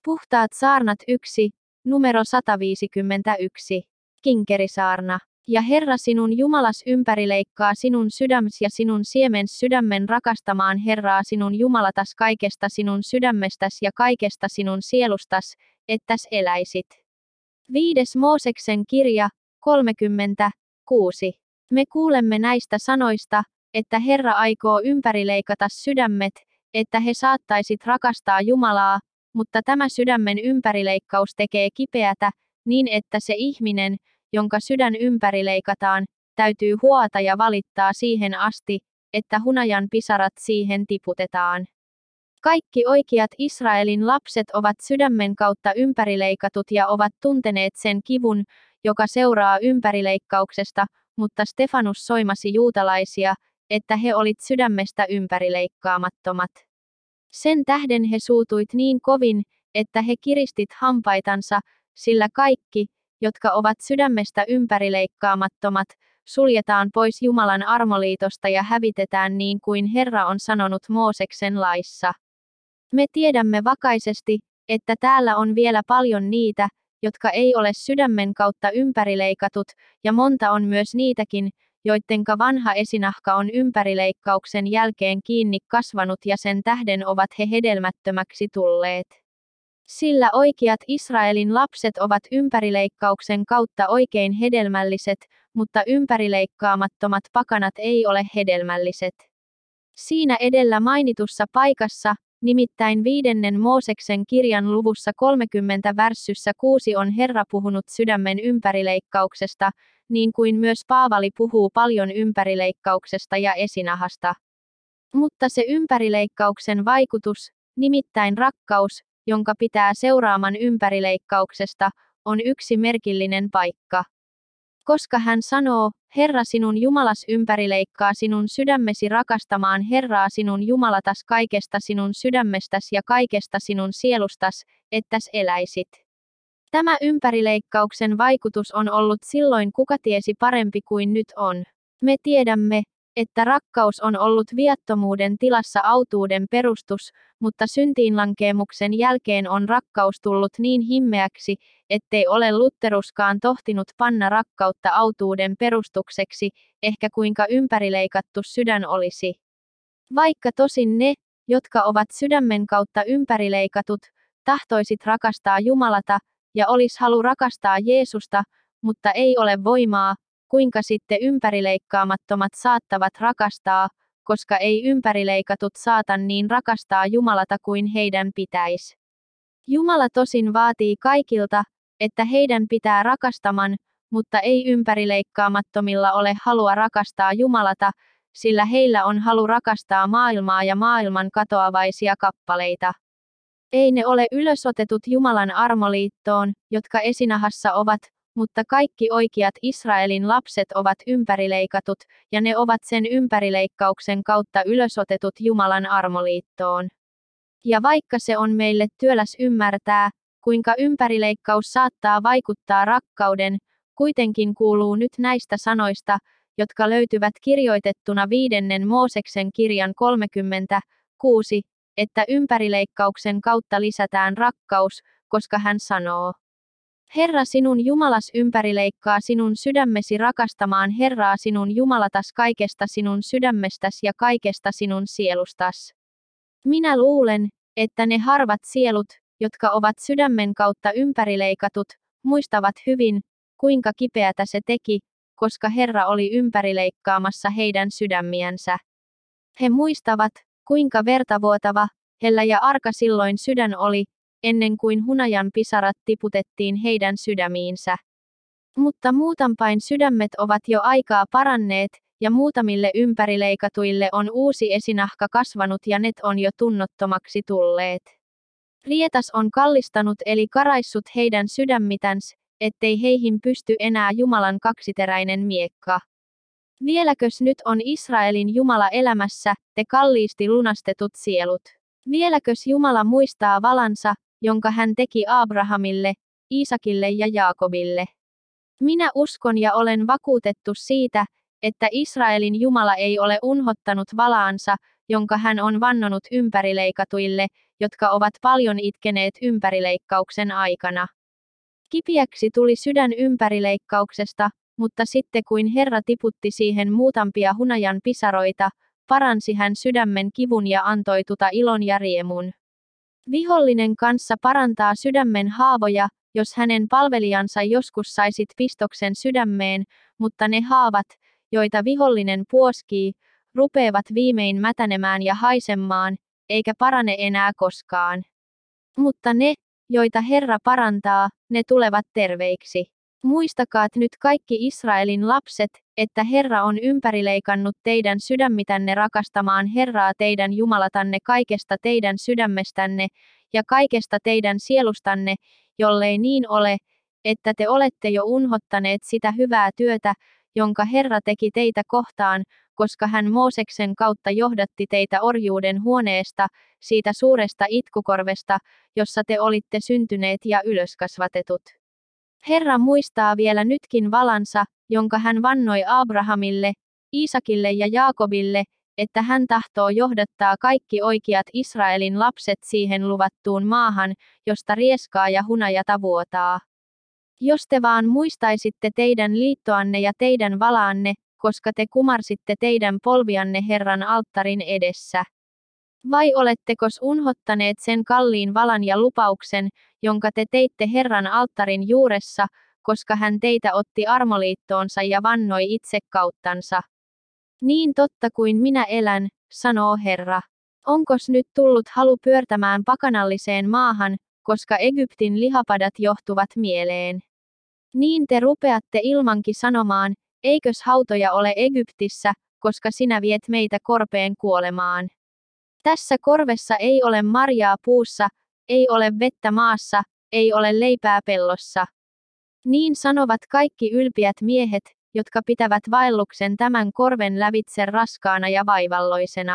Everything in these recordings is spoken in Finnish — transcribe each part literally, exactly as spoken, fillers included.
Puhtaat saarnat yksi, numero sata viisikymmentäyksi. Kinkerisaarna. Ja Herra sinun Jumalas ympärileikkaa sinun sydäms ja sinun siemens sydämen rakastamaan Herraa sinun Jumalatas kaikesta sinun sydämestäs ja kaikesta sinun sielustas, ettäs eläisit. Viides Mooseksen kirja, kolmekymmentäkuusi. Me kuulemme näistä sanoista, että Herra aikoo ympärileikata sydämet, että he saattaisit rakastaa Jumalaa, mutta tämä sydämen ympärileikkaus tekee kipeätä, niin että se ihminen, jonka sydän ympärileikataan, täytyy huota ja valittaa siihen asti, että hunajan pisarat siihen tiputetaan. Kaikki oikeat Israelin lapset ovat sydämen kautta ympärileikatut ja ovat tunteneet sen kivun, joka seuraa ympärileikkauksesta, mutta Stefanus soimasi juutalaisia, että he olit sydämestä ympärileikkaamattomat. Sen tähden he suutuit niin kovin, että he kiristit hampaitansa, sillä kaikki, jotka ovat sydämestä ympärileikkaamattomat, suljetaan pois Jumalan armoliitosta ja hävitetään niin kuin Herra on sanonut Mooseksen laissa. Me tiedämme vakaisesti, että täällä on vielä paljon niitä, jotka ei ole sydämen kautta ympärileikatut, ja monta on myös niitäkin, joittenka vanha esinahka on ympärileikkauksen jälkeen kiinni kasvanut ja sen tähden ovat he hedelmättömäksi tulleet. Sillä oikeat Israelin lapset ovat ympärileikkauksen kautta oikein hedelmälliset, mutta ympärileikkaamattomat pakanat ei ole hedelmälliset. Siinä edellä mainitussa paikassa, nimittäin viidennen Mooseksen kirjan luvussa kolmekymmentä värssyssä kuusi on Herra puhunut sydämen ympärileikkauksesta, niin kuin myös Paavali puhuu paljon ympärileikkauksesta ja esinahasta. Mutta se ympärileikkauksen vaikutus, nimittäin rakkaus, jonka pitää seuraaman ympärileikkauksesta, on yksi merkillinen paikka. Koska hän sanoo, Herra sinun Jumalas ympärileikkaa sinun sydämesi rakastamaan Herraa sinun Jumalatas kaikesta sinun sydämestäs ja kaikesta sinun sielustas, ettäs eläisit. Tämä ympärileikkauksen vaikutus on ollut silloin kuka tiesi parempi kuin nyt on. Me tiedämme, että rakkaus on ollut viattomuuden tilassa autuuden perustus, mutta syntiinlankeemuksen jälkeen on rakkaus tullut niin himmeäksi, ettei ole Lutheruskaan tohtinut panna rakkautta autuuden perustukseksi, ehkä kuinka ympärileikattu sydän olisi. Vaikka tosin ne, jotka ovat sydämen kautta ympärileikatut, tahtoisit rakastaa Jumalata, ja olis halu rakastaa Jeesusta, mutta ei ole voimaa, kuinka sitten ympärileikkaamattomat saattavat rakastaa, koska ei ympärileikatut saatan niin rakastaa Jumalata kuin heidän pitäisi. Jumala tosin vaatii kaikilta, että heidän pitää rakastaman, mutta ei ympärileikkaamattomilla ole halua rakastaa Jumalata, sillä heillä on halu rakastaa maailmaa ja maailman katoavaisia kappaleita. Ei ne ole ylösotetut Jumalan armoliittoon, jotka esinahassa ovat, mutta kaikki oikeat Israelin lapset ovat ympärileikatut, ja ne ovat sen ympärileikkauksen kautta ylösotetut Jumalan armoliittoon. Ja vaikka se on meille työläs ymmärtää, kuinka ympärileikkaus saattaa vaikuttaa rakkauden, kuitenkin kuuluu nyt näistä sanoista, jotka löytyvät kirjoitettuna viidennen Mooseksen kirjan kolmekymmentäkuusi, että ympärileikkauksen kautta lisätään rakkaus, koska hän sanoo. Herra sinun Jumalas ympärileikkaa sinun sydämesi rakastamaan Herraa sinun Jumalatas kaikesta sinun sydämestäs ja kaikesta sinun sielustas. Minä luulen, että ne harvat sielut, jotka ovat sydämen kautta ympärileikatut, muistavat hyvin, kuinka kipeätä se teki, koska Herra oli ympärileikkaamassa heidän sydämiänsä. He muistavat, kuinka vertavuotava, hellä ja arka silloin sydän oli, ennen kuin hunajan pisarat tiputettiin heidän sydämiinsä. Mutta muutampain sydämet ovat jo aikaa paranneet, ja muutamille ympärileikatuille on uusi esinahka kasvanut ja net on jo tunnottomaksi tulleet. Rietas on kallistanut eli karaissut heidän sydämitäns, ettei heihin pysty enää Jumalan kaksiteräinen miekka. Vieläkös nyt on Israelin Jumala elämässä, te kalliisti lunastetut sielut? Vieläkös Jumala muistaa valansa, jonka hän teki Abrahamille, Iisakille ja Jaakobille? Minä uskon ja olen vakuutettu siitä, että Israelin Jumala ei ole unhottanut valaansa, jonka hän on vannonut ympärileikatuille, jotka ovat paljon itkeneet ympärileikkauksen aikana. Kipiäksi tuli sydän ympärileikkauksesta, mutta sitten kuin Herra tiputti siihen muutamia hunajan pisaroita, paransi hän sydämen kivun ja antoi tuta ilon ja riemun. Vihollinen kanssa parantaa sydämen haavoja, jos hänen palvelijansa joskus saisit pistoksen sydämeen, mutta ne haavat, joita vihollinen puoskii, rupeavat viimein mätänemään ja haisemaan, eikä parane enää koskaan. Mutta ne, joita Herra parantaa, ne tulevat terveiksi. Muistakaat nyt kaikki Israelin lapset, että Herra on ympärileikannut teidän sydämitänne rakastamaan Herraa teidän Jumalatanne kaikesta teidän sydämestänne ja kaikesta teidän sielustanne, jollei niin ole, että te olette jo unhottaneet sitä hyvää työtä, jonka Herra teki teitä kohtaan, koska hän Mooseksen kautta johdatti teitä orjuuden huoneesta, siitä suuresta itkukorvesta, jossa te olitte syntyneet ja ylöskasvatetut. Herra muistaa vielä nytkin valansa, jonka hän vannoi Abrahamille, Iisakille ja Jaakobille, että hän tahtoo johdattaa kaikki oikeat Israelin lapset siihen luvattuun maahan, josta rieskaa ja hunajata vuotaa. Jos te vaan muistaisitte teidän liittoanne ja teidän valaanne, koska te kumarsitte teidän polvianne Herran alttarin edessä. Vai olettekos unhottaneet sen kalliin valan ja lupauksen, jonka te teitte Herran alttarin juuressa, koska hän teitä otti armoliittoonsa ja vannoi itse kauttansa? Niin totta kuin minä elän, sanoo Herra. Onkos nyt tullut halu pyörtämään pakanalliseen maahan, koska Egyptin lihapadat johtuvat mieleen? Niin te rupeatte ilmankin sanomaan, eikös hautoja ole Egyptissä, koska sinä viet meitä korpeen kuolemaan. Tässä korvessa ei ole marjaa puussa, ei ole vettä maassa, ei ole leipää pellossa. Niin sanovat kaikki ylpiät miehet, jotka pitävät vaelluksen tämän korven lävitse raskaana ja vaivalloisena.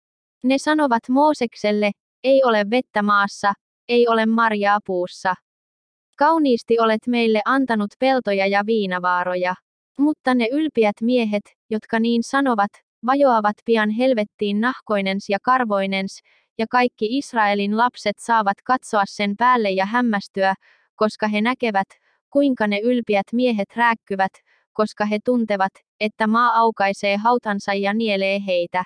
Ne sanovat Moosekselle, ei ole vettä maassa, ei ole marjaa puussa. Kauniisti olet meille antanut peltoja ja viinavaaroja. Mutta ne ylpiät miehet, jotka niin sanovat, vajoavat pian helvettiin nahkoinens ja karvoinens, ja kaikki Israelin lapset saavat katsoa sen päälle ja hämmästyä, koska he näkevät, kuinka ne ylpiät miehet rääkkyvät, koska he tuntevat, että maa aukaisee hautansa ja nielee heitä.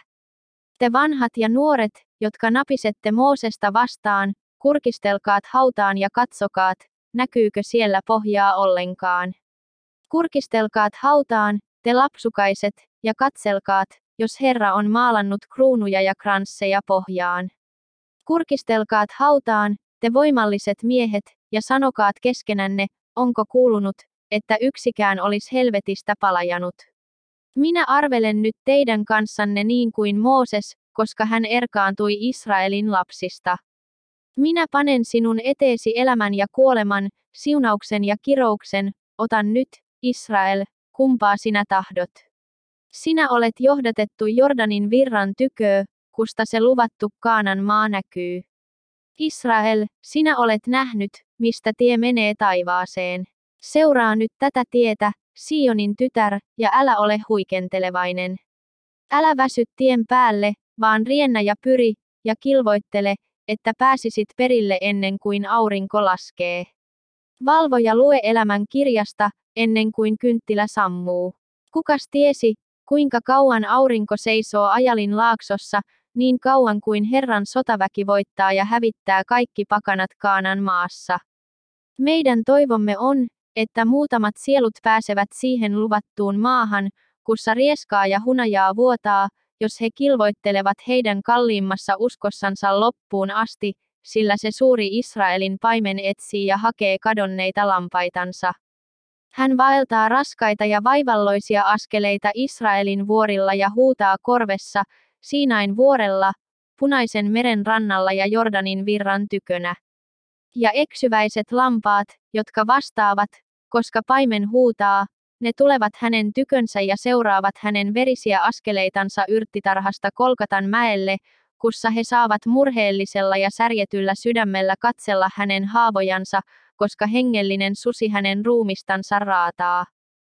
Te vanhat ja nuoret, jotka napisette Moosesta vastaan, kurkistelkaat hautaan ja katsokaat, näkyykö siellä pohjaa ollenkaan. Kurkistelkaat hautaan, te lapsukaiset, ja katselkaat, jos Herra on maalannut kruunuja ja kransseja pohjaan. Kurkistelkaat hautaan, te voimalliset miehet, ja sanokaat keskenänne, onko kuulunut, että yksikään olisi helvetistä palajanut. Minä arvelen nyt teidän kanssanne niin kuin Mooses, koska hän erkaantui Israelin lapsista. Minä panen sinun eteesi elämän ja kuoleman, siunauksen ja kirouksen, otan nyt, Israel, kumpaa sinä tahdot. Sinä olet johdatettu Jordanin virran tyköö, kusta se luvattu Kaanan maa näkyy. Israel, sinä olet nähnyt, mistä tie menee taivaaseen. Seuraa nyt tätä tietä, Sionin tytär, ja älä ole huikentelevainen. Älä väsy tien päälle, vaan riennä ja pyri, ja kilvoittele, että pääsisit perille ennen kuin aurinko laskee. Valvo ja lue elämän kirjasta, ennen kuin kynttilä sammuu. Kukas tiesi, kuinka kauan aurinko seisoo Ajalin laaksossa, niin kauan kuin Herran sotaväki voittaa ja hävittää kaikki pakanat Kaanan maassa. Meidän toivomme on, että muutamat sielut pääsevät siihen luvattuun maahan, kussa rieskaa ja hunajaa vuotaa, jos he kilvoittelevat heidän kalliimmassa uskossansa loppuun asti, sillä se suuri Israelin paimen etsii ja hakee kadonneita lampaitansa. Hän vaeltaa raskaita ja vaivalloisia askeleita Israelin vuorilla ja huutaa korvessa, Siinain vuorella, Punaisen meren rannalla ja Jordanin virran tykönä. Ja eksyväiset lampaat, jotka vastaavat, koska paimen huutaa, ne tulevat hänen tykönsä ja seuraavat hänen verisiä askeleitansa yrttitarhasta Kolkatan mäelle, kussa he saavat murheellisella ja särjetyllä sydämellä katsella hänen haavojansa, koska hengellinen susi hänen ruumistansa raataa.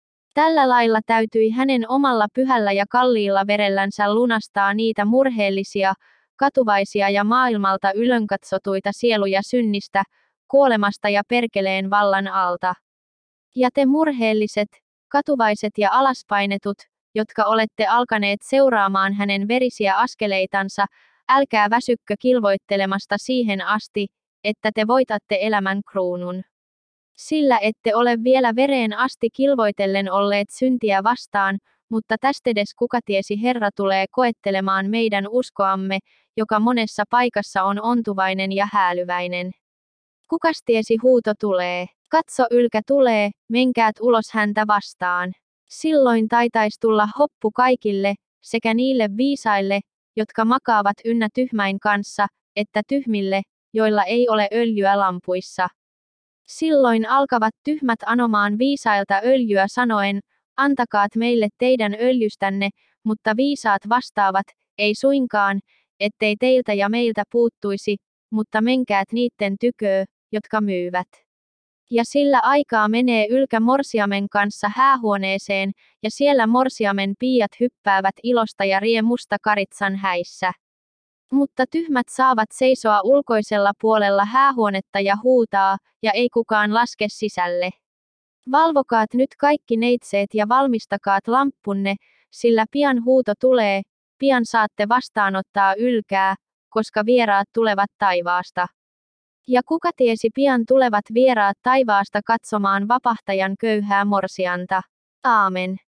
Tällä lailla täytyi hänen omalla pyhällä ja kalliilla verellänsä lunastaa niitä murheellisia, katuvaisia ja maailmalta ylönkatsotuita sieluja synnistä, kuolemasta ja perkeleen vallan alta. Ja te murheelliset, katuvaiset ja alaspainetut, jotka olette alkaneet seuraamaan hänen verisiä askeleitansa, älkää väsykkö kilvoittelemasta siihen asti, että te voitatte elämän kruunun. Sillä ette ole vielä vereen asti kilvoitellen olleet syntiä vastaan, mutta tästedes kuka tiesi Herra tulee koettelemaan meidän uskoamme, joka monessa paikassa on ontuvainen ja häälyväinen. Kukas tiesi huuto tulee, katso ylkä tulee, menkäät ulos häntä vastaan. Silloin taitais tulla hoppu kaikille, sekä niille viisaille, jotka makaavat ynnä tyhmäin kanssa, että tyhmille, joilla ei ole öljyä lampuissa. Silloin alkavat tyhmät anomaan viisailta öljyä sanoen, antakaat meille teidän öljystänne, mutta viisaat vastaavat, ei suinkaan, ettei teiltä ja meiltä puuttuisi, mutta menkäät niitten tyköö, jotka myyvät. Ja sillä aikaa menee ylkä morsiamen kanssa häähuoneeseen, ja siellä morsiamen piiat hyppäävät ilosta ja riemusta karitsan häissä. Mutta tyhmät saavat seisoa ulkoisella puolella häähuonetta ja huutaa, ja ei kukaan laske sisälle. Valvokaat nyt kaikki neitseet ja valmistakaat lamppunne, sillä pian huuto tulee, pian saatte vastaanottaa ylkää, koska vieraat tulevat taivaasta. Ja kuka tiesi pian tulevat vieraat taivaasta katsomaan vapahtajan köyhää morsianta. Aamen.